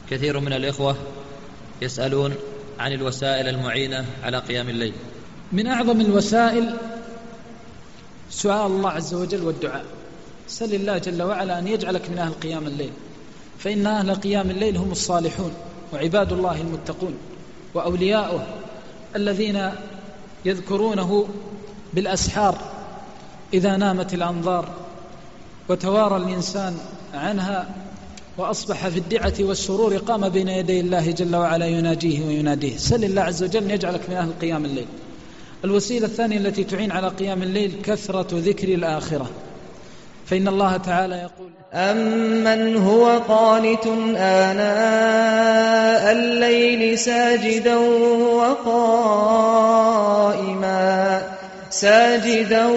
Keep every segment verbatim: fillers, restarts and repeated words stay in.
كثير من الإخوة يسألون عن الوسائل المعينة على قيام الليل. من أعظم الوسائل سؤال الله عز وجل والدعاء. سل الله جل وعلا أن يجعلك من أهل قيام الليل، فإن أهل قيام الليل هم الصالحون وعباد الله المتقون وأولياؤه الذين يذكرونه بالأسحار إذا نامت الأنظار وتوارى الإنسان عنها وأصبح في الدعة والسرور قام بين يدي الله جل وعلا يناجيه ويناديه. سل الله عز وجل أن يجعلك من أهل قيام الليل. الوسيلة الثانية التي تعين على قيام الليل كثرة ذكر الآخرة، فإن الله تعالى يقول: أمن هو قانت آناء الليل ساجدا وقائما ساجدا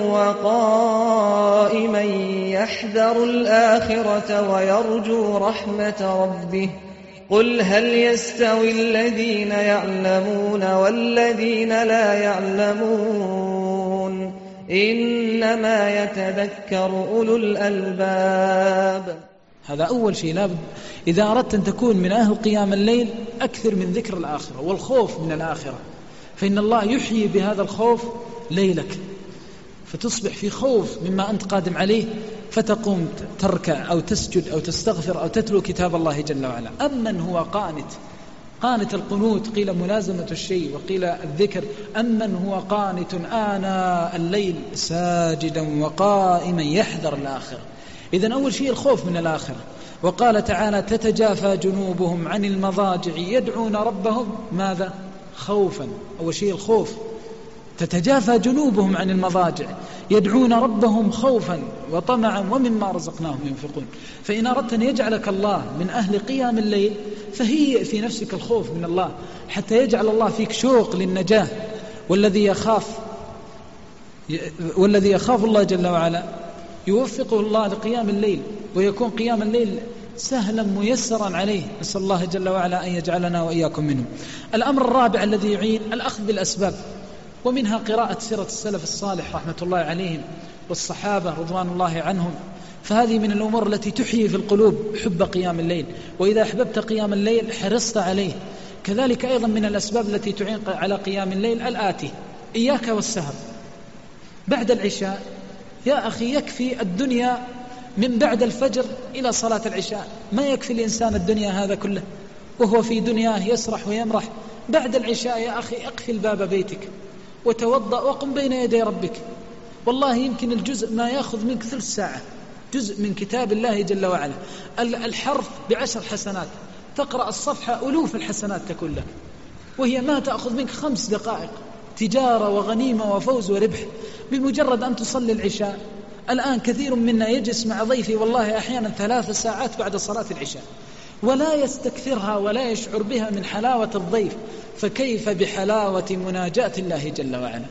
وقائما يحذر الآخرة ويرجو رحمة ربه قل هل يستوي الذين يعلمون والذين لا يعلمون إنما يتذكر أولو الألباب. هذا أول شيء لابد إذا أردت أن تكون من أهل قيام الليل أكثر من ذكر الآخرة والخوف من الآخرة، فإن الله يحيي بهذا الخوف ليلك فتصبح في خوف مما أنت قادم عليه، فتقوم تركع أو تسجد أو تستغفر أو تتلو كتاب الله جل وعلا. أمن هو قانت، قانت القنوت قيل ملازمة الشيء وقيل الذكر. أمن هو قانت آناء الليل ساجدا وقائما يحذر الآخرة. إذن أول شيء الخوف من الآخرة. وقال تعالى: تتجافى جنوبهم عن المضاجع يدعون ربهم ماذا؟ خوفا. أول شيء الخوف، تتجافى جنوبهم عن المضاجع يدعون ربهم خوفا وطمعا ومما رزقناهم ينفقون. فإن أردت أن يجعلك الله من أهل قيام الليل فهيئ في نفسك الخوف من الله حتى يجعل الله فيك شوق للنجاة. والذي يخاف والذي يخاف الله جل وعلا يوفقه الله لقيام الليل ويكون قيام الليل سهلا ميسرا عليه. نسأل الله جل وعلا أن يجعلنا وإياكم منه. الأمر الرابع الذي يعين الأخذ بالأسباب، ومنها قراءة سيرة السلف الصالح رحمة الله عليهم والصحابة رضوان الله عنهم، فهذه من الأمور التي تحيي في القلوب حب قيام الليل، وإذا أحببت قيام الليل حرصت عليه. كذلك أيضا من الأسباب التي تعين على قيام الليل الآتي: إياك والسهر بعد العشاء. يا أخي يكفي الدنيا من بعد الفجر إلى صلاة العشاء، ما يكفي الإنسان الدنيا هذا كله وهو في دنياه يسرح ويمرح. بعد العشاء يا أخي أقفل باب بيتك وتوضأ وقم بين يدي ربك. والله يمكن الجزء ما يأخذ منك ثلث ساعة، جزء من كتاب الله جل وعلا. الحرف بعشر حسنات، تقرأ الصفحة ألوف الحسنات تكون لك، وهي ما تأخذ منك خمس دقائق تجارة وغنيمة وفوز وربح بمجرد أن تصلي العشاء. الآن كثير منا يجلس مع ضيفي والله أحيانا ثلاث ساعات بعد صلاة العشاء ولا يستكثرها ولا يشعر بها من حلاوة الضيف، فكيف بحلاوة مناجاة الله جل وعلا؟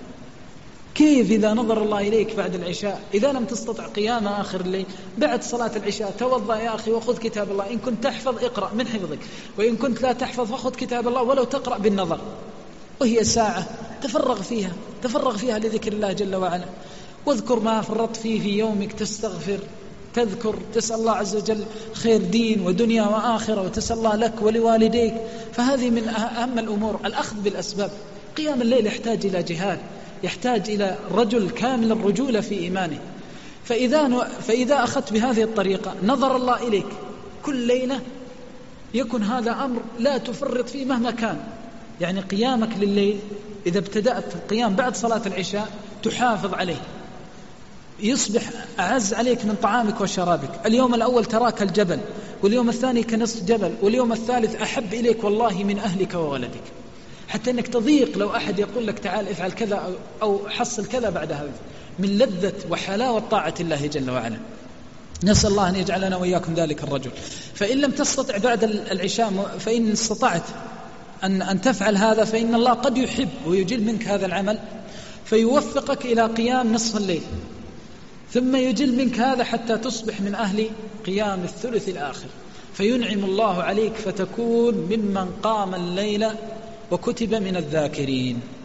كيف إذا نظر الله إليك بعد العشاء؟ إذا لم تستطع قيام آخر الليل بعد صلاة العشاء توضأ يا أخي وخذ كتاب الله، إن كنت تحفظ اقرأ من حفظك، وإن كنت لا تحفظ فخذ كتاب الله ولو تقرأ بالنظر، وهي ساعة تفرغ فيها تفرغ فيها لذكر الله جل وعلا. واذكر ما فرطت فيه في يومك، تستغفر، تذكر، تسأل الله عز وجل خير دين ودنيا وآخرة، وتسأل الله لك ولوالديك. فهذه من أهم الأمور الأخذ بالأسباب. قيام الليل يحتاج إلى جهاد، يحتاج إلى رجل كامل الرجولة في إيمانه. فإذا, فإذا أخذت بهذه الطريقة نظر الله إليك كل ليلة، يكون هذا أمر لا تفرط فيه مهما كان. يعني قيامك لليل إذا ابتدأت القيام بعد صلاة العشاء تحافظ عليه، يصبح أعز عليك من طعامك وشرابك. اليوم الأول تراك الجبل، واليوم الثاني كنصف جبل، واليوم الثالث أحب إليك والله من أهلك وولدك، حتى أنك تضيق لو أحد يقول لك تعال افعل كذا أو حصل كذا بعد هذا، من لذة وحلاوة طاعة الله جل وعلا. نسأل الله أن يجعلنا وإياكم ذلك الرجل. فإن لم تستطع بعد العشاء، فإن استطعت أن, أن تفعل هذا، فإن الله قد يحب ويجل منك هذا العمل فيوفقك إلى قيام نصف الليل، ثم يجل منك هذا حتى تصبح من أهل قيام الثلث الآخر، فينعم الله عليك فتكون ممن قام الليل وكتب من الذاكرين.